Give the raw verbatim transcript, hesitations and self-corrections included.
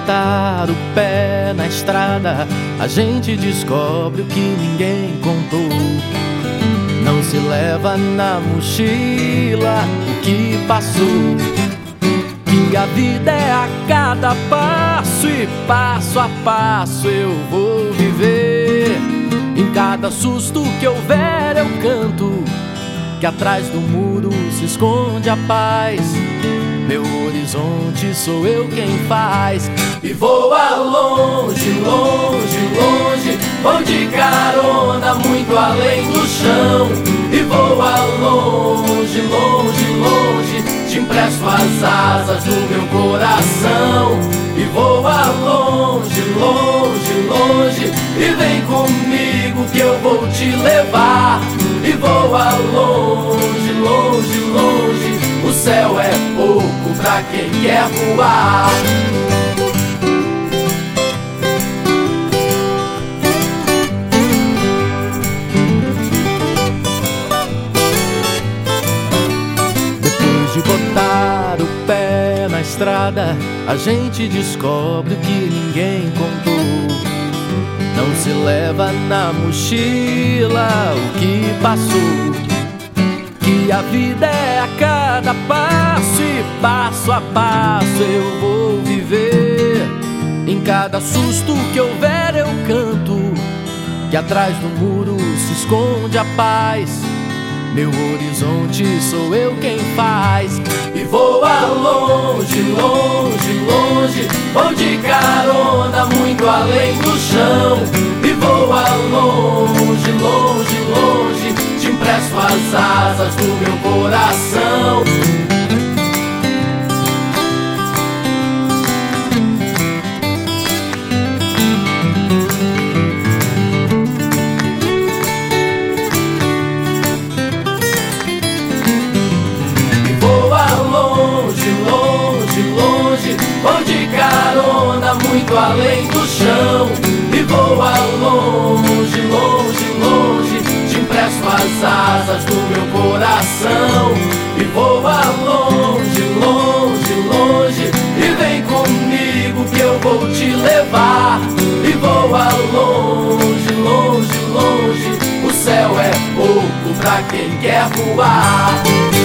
botar o pé na estrada, a gente descobre o que ninguém contou. Não se leva na mochila o que passou, que a vida é a cada passo e passo a passo eu vou viver. Em cada susto que houver eu canto, que atrás do muro se esconde a paz. Meu horizonte sou eu quem faz. E voa longe, longe, longe, vou de carona muito além do chão. E voa longe, longe, longe, te empresto as asas do meu coração. E voa longe, longe, longe, e vem comigo que eu vou te levar. E voa longe, longe, longe, o céu é pouco pra quem quer voar. Depois de botar o pé na estrada, a gente descobre o que ninguém contou. Não se leva na mochila o que passou, que a vida é a cada passo e passo a passo eu vou viver. Em cada susto que houver eu canto, que atrás do muro se esconde a paz. Meu horizonte sou eu quem faz. E voa longe, longe, longe, vou de carona muito além do chão. E voa longe, longe, longe, te empresto as asas do meu coração. Vou de carona muito além do chão. E voa longe, longe, longe, te empresto as asas do meu coração. E voa longe, longe, longe, e vem comigo que eu vou te levar. E voa longe, longe, longe, o céu é pouco pra quem quer voar.